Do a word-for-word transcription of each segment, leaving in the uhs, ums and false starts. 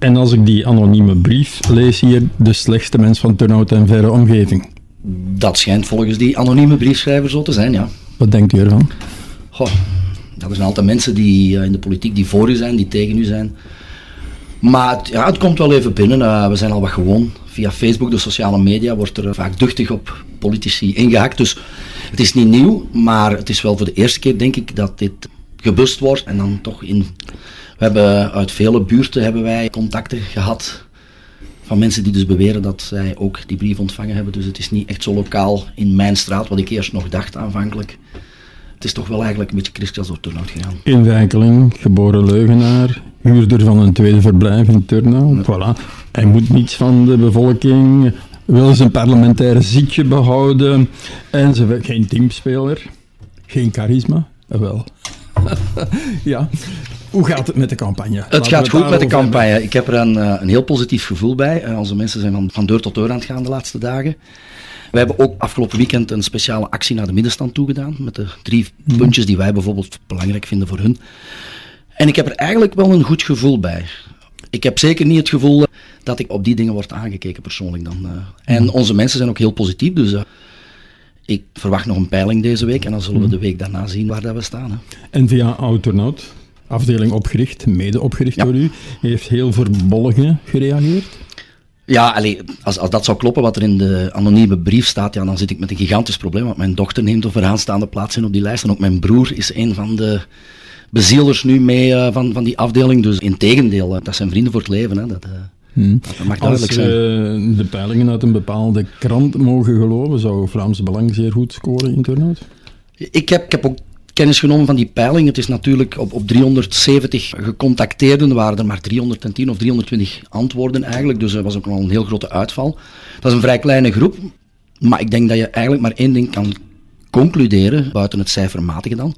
En als ik die anonieme brief lees hier, de slechtste mens van Turnhout en verre omgeving. Dat schijnt volgens die anonieme briefschrijver zo te zijn, ja. Wat denkt u ervan? Goh, dat zijn altijd mensen die uh, in de politiek die voor u zijn, die tegen u zijn. Maar het, ja, het komt wel even binnen. Uh, we zijn al wat gewoon. Via Facebook, de sociale media, wordt er uh, vaak duchtig op politici ingehakt. Dus het is niet nieuw, maar het is wel voor de eerste keer, denk ik, dat dit gebust wordt. En dan toch in... We hebben uit vele buurten hebben wij contacten gehad van mensen die dus beweren dat zij ook die brief ontvangen hebben. Dus het is niet echt zo lokaal in mijn straat, wat ik eerst nog dacht aanvankelijk. Het is toch wel eigenlijk een beetje kriskras door Turnhout gegaan. In Wijkeling, geboren leugenaar, huurder van een tweede verblijf in Turnhout. Ja. Voilà. Hij moet niets van de bevolking, wil zijn parlementaire zitje behouden en ze geen teamspeler, geen charisma. Wel. Ja. Hoe gaat het met de campagne? Het Laten gaat goed met de campagne. Hebben. Ik heb er een, een heel positief gevoel bij. Onze mensen zijn van, van deur tot deur aan het gaan de laatste dagen. We hebben ook afgelopen weekend een speciale actie naar de middenstand toegedaan. Met de drie hmm. puntjes die wij bijvoorbeeld belangrijk vinden voor hun. En ik heb er eigenlijk wel een goed gevoel bij. Ik heb zeker niet het gevoel dat ik op die dingen word aangekeken persoonlijk dan. En hmm. onze mensen zijn ook heel positief. Dus uh, ik verwacht nog een peiling deze week. En dan zullen we de week daarna zien waar dat we staan. Hè. N V A Oud-Turnhout, afdeling opgericht, mede opgericht ja. door u, heeft heel verbolgen gereageerd. Ja, allee, als, als dat zou kloppen wat er in de anonieme brief staat, ja, dan zit ik met een gigantisch probleem, want mijn dochter neemt een vooraanstaande plaats in op die lijst en ook mijn broer is een van de bezielers nu mee uh, van, van die afdeling, dus integendeel, uh, dat zijn vrienden voor het leven, hè, dat, uh, hmm. dat mag duidelijk zijn. Als uh, de peilingen uit een bepaalde krant mogen geloven, zou Vlaams Belang zeer goed scoren in Turnhout? Ik heb, ik heb ook kennis genomen van die peiling. Het is natuurlijk op, op driehonderdzeventig gecontacteerden, er waren er maar driehonderdtien of driehonderdtwintig antwoorden eigenlijk, dus dat was ook wel een heel grote uitval. Dat is een vrij kleine groep, maar ik denk dat je eigenlijk maar één ding kan concluderen, buiten het cijfermatige dan,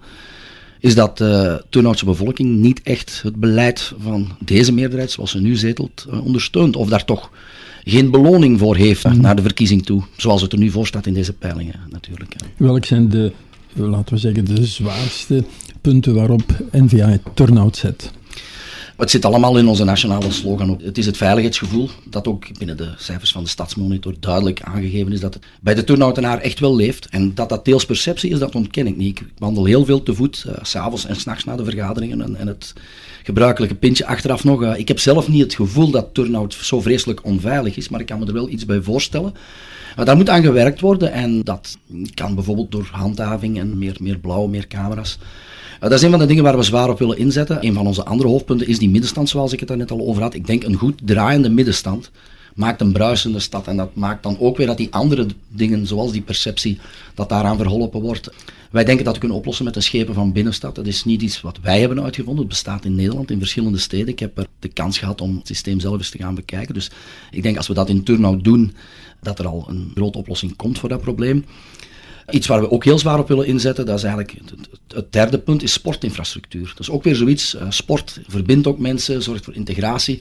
is dat de uh, Turnhoutse bevolking niet echt het beleid van deze meerderheid, zoals ze nu zetelt, uh, ondersteunt, of daar toch geen beloning voor heeft mm. naar de verkiezing toe, zoals het er nu voor staat in deze peilingen natuurlijk. Ja. Welk zijn de laten we zeggen, de zwaarste punten waarop N V A Turnhout zet? Het zit allemaal in onze nationale slogan ook. Het is het veiligheidsgevoel, dat ook binnen de cijfers van de Stadsmonitor duidelijk aangegeven is dat het bij de Turnhoutenaar echt wel leeft. En dat dat deels perceptie is, dat ontken ik niet. Ik wandel heel veel te voet, uh, 's avonds en 's nachts na de vergaderingen en, en het gebruikelijke pintje achteraf nog. Uh, ik heb zelf niet het gevoel dat Turnhout zo vreselijk onveilig is, maar ik kan me er wel iets bij voorstellen. Maar daar moet aan gewerkt worden en dat kan bijvoorbeeld door handhaving en meer, meer blauw, meer camera's. Uh, dat is een van de dingen waar we zwaar op willen inzetten. Een van onze andere hoofdpunten is die middenstand, zoals ik het daar net al over had. Ik denk een goed draaiende middenstand maakt een bruisende stad en dat maakt dan ook weer dat die andere dingen, zoals die perceptie, dat daaraan verholpen wordt. Wij denken dat we kunnen oplossen met een schepen van binnenstad. Dat is niet iets wat wij hebben uitgevonden. Het bestaat in Nederland, in verschillende steden. Ik heb er de kans gehad om het systeem zelf eens te gaan bekijken. Dus ik denk als we dat in Turnhout doen, dat er al een grote oplossing komt voor dat probleem. Iets waar we ook heel zwaar op willen inzetten, dat is eigenlijk het, het derde punt, is sportinfrastructuur. Dat is ook weer zoiets. Uh, sport verbindt ook mensen, zorgt voor integratie.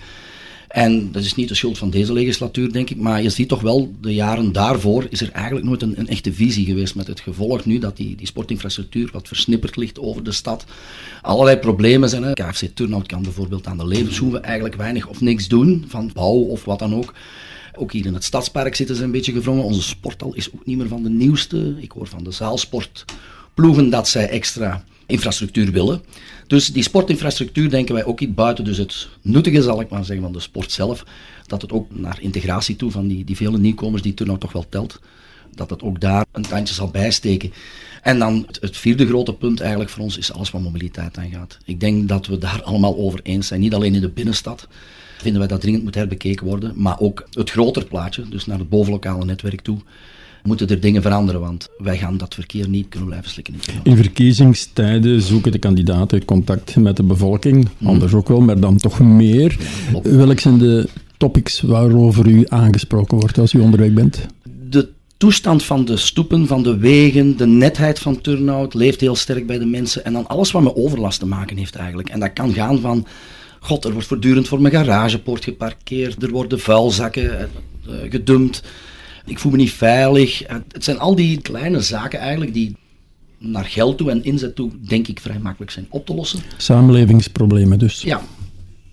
En dat is niet de schuld van deze legislatuur, denk ik, maar je ziet toch wel, de jaren daarvoor is er eigenlijk nooit een, een echte visie geweest, met het gevolg nu dat die, die sportinfrastructuur wat versnipperd ligt over de stad. Allerlei problemen zijn. Hè. K F C Turnhout kan bijvoorbeeld aan de levenshoeve eigenlijk weinig of niks doen, van bouw of wat dan ook. Ook hier in het Stadspark zitten ze een beetje gevrongen. Onze sporthal is ook niet meer van de nieuwste. Ik hoor van de zaalsportploegen dat zij extra infrastructuur willen. Dus die sportinfrastructuur denken wij ook iets buiten. Dus het nuttige, zal ik maar zeggen, van de sport zelf, dat het ook naar integratie toe van die, die vele nieuwkomers die Turnhout toch wel telt, dat het ook daar een tandje zal bijsteken. En dan het, het vierde grote punt eigenlijk voor ons is alles wat mobiliteit aangaat. Ik denk dat we daar allemaal over eens zijn. Niet alleen in de binnenstad vinden wij dat dringend moet herbekeken worden, maar ook het groter plaatje, dus naar het bovenlokale netwerk toe, moeten er dingen veranderen, want wij gaan dat verkeer niet kunnen blijven slikken. In verkiezingstijden zoeken de kandidaten contact met de bevolking, hmm. anders ook wel, maar dan toch meer. Ja, welke zijn de topics waarover u aangesproken wordt als u onderweg bent? De toestand van de stoepen, van de wegen, de netheid van Turnhout leeft heel sterk bij de mensen en dan alles wat met overlast te maken heeft eigenlijk. En dat kan gaan van, god, er wordt voortdurend voor mijn garagepoort geparkeerd, er worden vuilzakken uh, gedumpt. Ik voel me niet veilig. Het zijn al die kleine zaken eigenlijk die naar geld toe en inzet toe, denk ik, vrij makkelijk zijn op te lossen. Samenlevingsproblemen dus. Ja.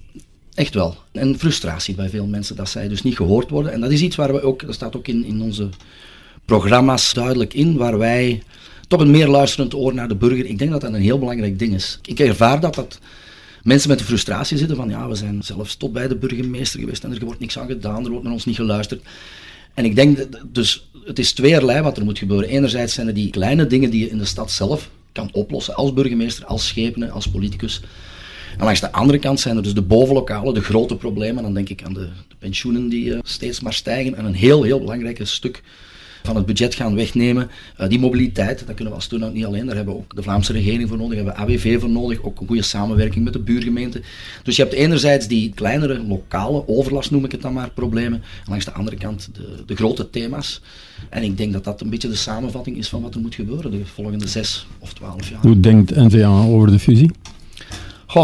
Echt wel. En frustratie bij veel mensen dat zij dus niet gehoord worden. En dat is iets waar we ook, dat staat ook in, in onze programma's duidelijk in, waar wij toch een meer luisterend oor naar de burger. Ik denk dat dat een heel belangrijk ding is. Ik ervaar dat dat mensen met de frustratie zitten van ja, we zijn zelfs tot bij de burgemeester geweest en er wordt niks aan gedaan, er wordt naar ons niet geluisterd. En ik denk, dus het is tweeërlei wat er moet gebeuren. Enerzijds zijn er die kleine dingen die je in de stad zelf kan oplossen, als burgemeester, als schepene, als politicus. En langs de andere kant zijn er dus de bovenlokale, de grote problemen. Dan denk ik aan de, de pensioenen die uh, steeds maar stijgen en een heel, heel belangrijk stuk van het budget gaan wegnemen. Uh, die mobiliteit, dat kunnen we als Turnhout niet alleen. Daar hebben we ook de Vlaamse regering voor nodig, hebben we A W V voor nodig, ook een goede samenwerking met de buurgemeente. Dus je hebt enerzijds die kleinere, lokale, overlast noem ik het dan maar, problemen. En langs de andere kant de, de grote thema's. En ik denk dat dat een beetje de samenvatting is van wat er moet gebeuren de volgende zes of twaalf jaar. Hoe denkt N V A over de fusie? Goh,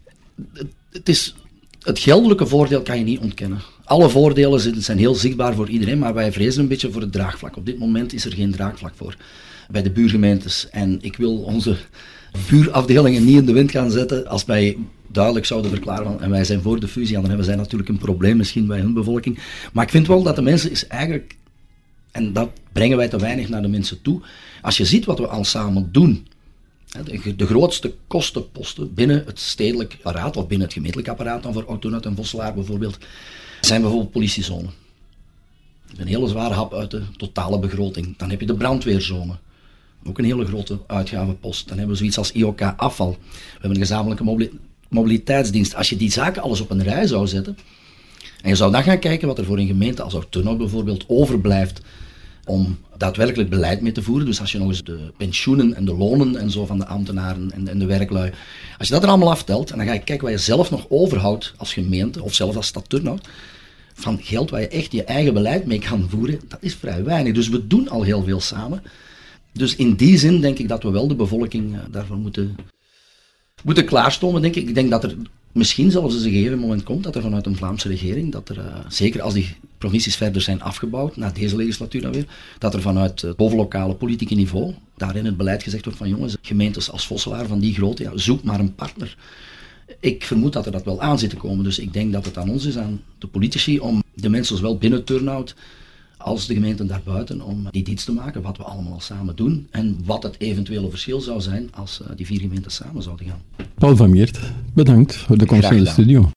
het, is, het geldelijke voordeel kan je niet ontkennen. Alle voordelen zijn heel zichtbaar voor iedereen, maar wij vrezen een beetje voor het draagvlak. Op dit moment is er geen draagvlak voor bij de buurgemeentes. En ik wil onze buurafdelingen niet in de wind gaan zetten als wij duidelijk zouden verklaren van, en wij zijn voor de fusie, dan hebben zij natuurlijk een probleem misschien bij hun bevolking. Maar ik vind wel dat de mensen is eigenlijk, en dat brengen wij te weinig naar de mensen toe, als je ziet wat we al samen doen, de, de grootste kostenposten binnen het stedelijk apparaat, of binnen het gemeentelijk apparaat dan voor Oud-Turnhout en Vosselaar bijvoorbeeld, zijn bijvoorbeeld politiezone. Een hele zware hap uit de totale begroting. Dan heb je de brandweerzone. Ook een hele grote uitgavenpost. Dan hebben we zoiets als I O K afval. We hebben een gezamenlijke mobili- mobiliteitsdienst. Als je die zaken alles op een rij zou zetten, en je zou dan gaan kijken wat er voor een gemeente als Oud-Turnhout bijvoorbeeld overblijft om daadwerkelijk beleid mee te voeren. Dus als je nog eens de pensioenen en de lonen en zo van de ambtenaren en de, en de werklui, als je dat er allemaal aftelt, en dan ga je kijken wat je zelf nog overhoudt als gemeente, of zelfs als stad Turnhout, van geld waar je echt je eigen beleid mee kan voeren, dat is vrij weinig. Dus we doen al heel veel samen. Dus in die zin denk ik dat we wel de bevolking uh, daarvoor moeten, moeten klaarstomen, denk ik. Ik denk dat er misschien zelfs eens een gegeven moment komt dat er vanuit een Vlaamse regering, dat er, uh, zeker als die provincies verder zijn afgebouwd, na deze legislatuur dan weer, dat er vanuit het bovenlokale politieke niveau daarin het beleid gezegd wordt van jongens, gemeentes als Vosselaar van die grootte, ja, zoek maar een partner. Ik vermoed dat er dat wel aan zit te komen, dus ik denk dat het aan ons is, aan de politici, om de mensen zowel binnen Turnhout als de gemeenten daarbuiten, om die dienst te maken, wat we allemaal al samen doen en wat het eventuele verschil zou zijn als uh, die vier gemeenten samen zouden gaan. Paul van Meert, bedankt voor de komst in de studio.